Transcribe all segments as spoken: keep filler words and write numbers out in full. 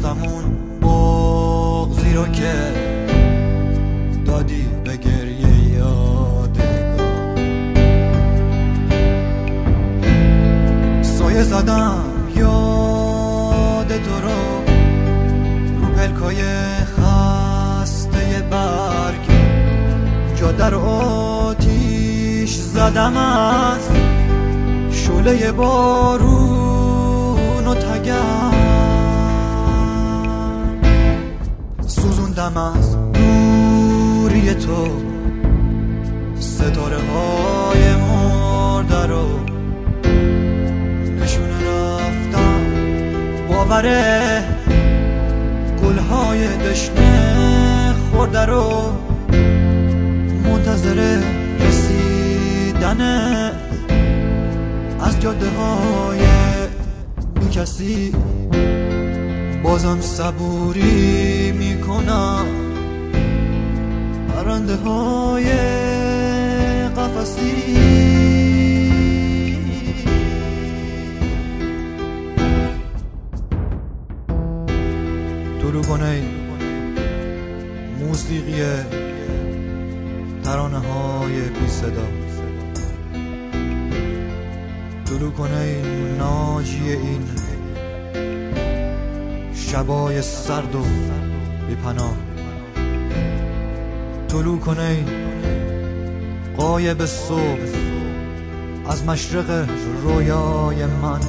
شکستمون بغضی رو که دادی به گریه یادگار. سایه زدم یاد تو رو رو پلکای خسته برگ، جاده رو آتیش زدم از شعله بارون و تگرگ، سوزوندم از دوری تو ستاره های مرده رو، نشونه رفتم باوره گلهای دشنه خورده رو، منتظر رسیدن از جاده های بی کسی، بازم صبوری میکنم پرنده های قفسی. طلوع کنه موسیقی ترانه های بی صدا، طلوع کنه ناجی این شبای سرد و بی پناه، طلوع کنه غایب صبح از مشرق رویای من،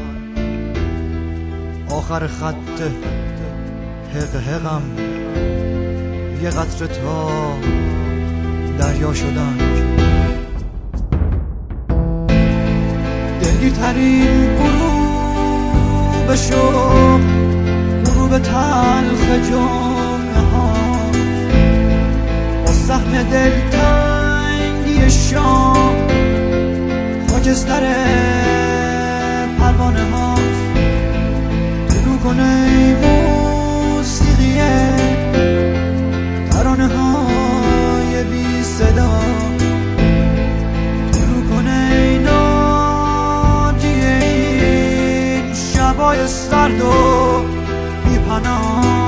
آخر خط حق حقم یه قطره تا دریا شدن. دلگیرترین غروب شوق، غروب تلخ جمعه ها، با سهم دلتنگی شام خاکستر پروانه هاست. طلوع کنه موسیقی ترانه های بی صدا، طلوع کنه ناجی این شبای سرد و بی پناه.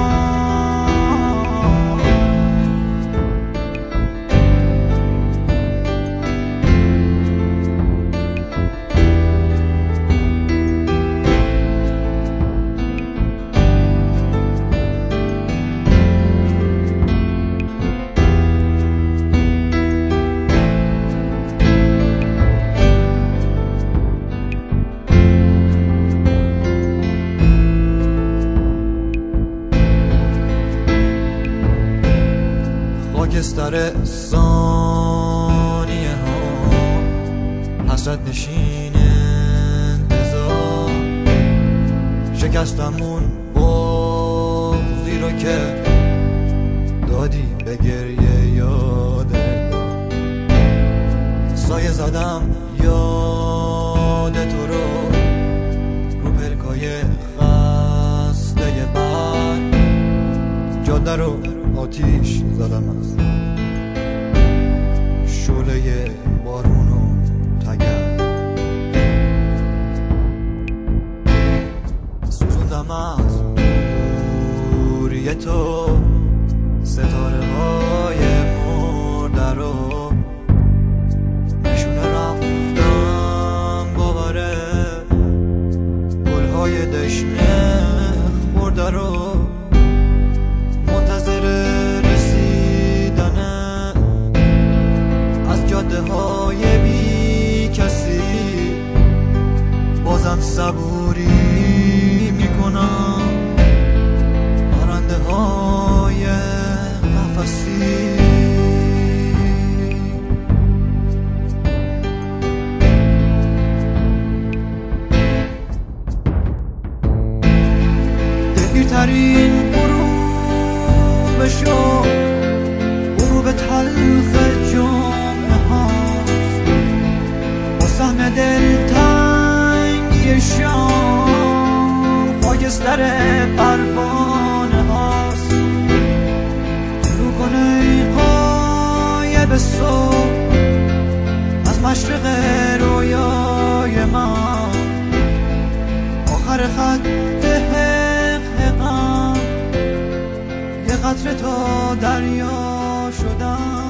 خاکستر ثانیه ها، حسرت نشین انتظار، شکستمون بغضی رو که دادی به گریه یادگار. سایه زدم یاد تو رو رو پلکای خسته برگ، جاده رو آتیش زدم از شعله بارون و تگرگ، سوزوندم از دوری تو ستاره های مرده رو، نشونه رفتم باوره گلهای دشنه خورده رو، منتظر رسیدن از جاده های بی کسی، بازم صبوری میکنم پرنده های قفسی. دلگیرترین غروب شوق، غروب تلخ جمعه هاست، با سهم دلتنگی شام خاکستر پروانه هاست. طلوع کنه غایب صبح از مشرق رویای من، آخر خط حق حقم قطر تو دریا شدم.